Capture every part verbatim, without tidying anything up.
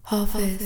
حافظ.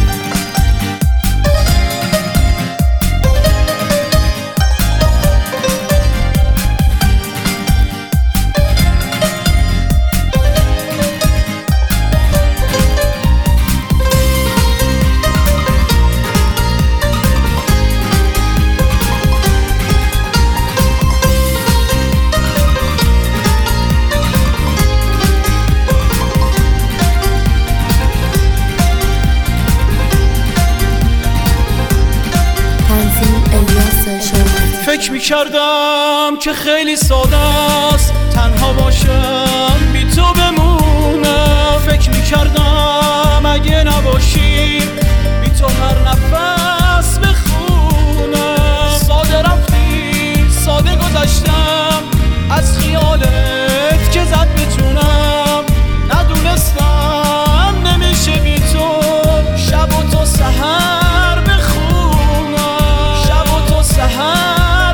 فکر میکردم که خیلی ساده است تنها باشم بی تو بمونم. فکر میکردم اگه نباشی بی تو هر نفس بخونم. ساده رفتی ساده گذشتم از خیالت که زد بتونم. ندونستم نمیشه بی تو شب و تو سحر بخونم. شب و تو سحر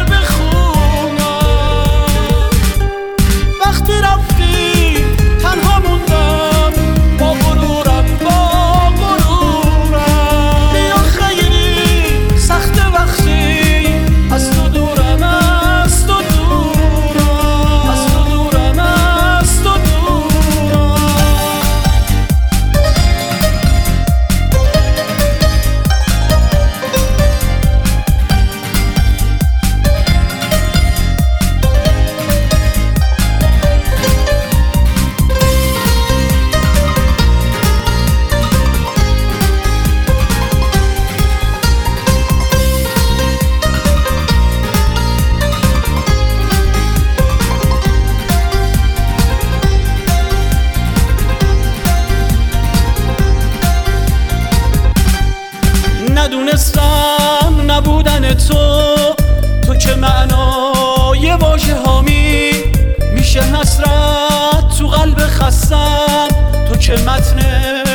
ندونستم نبودن تو تو که معنای واژه هامی میشه حسرت تو قلب خستم. تو که متن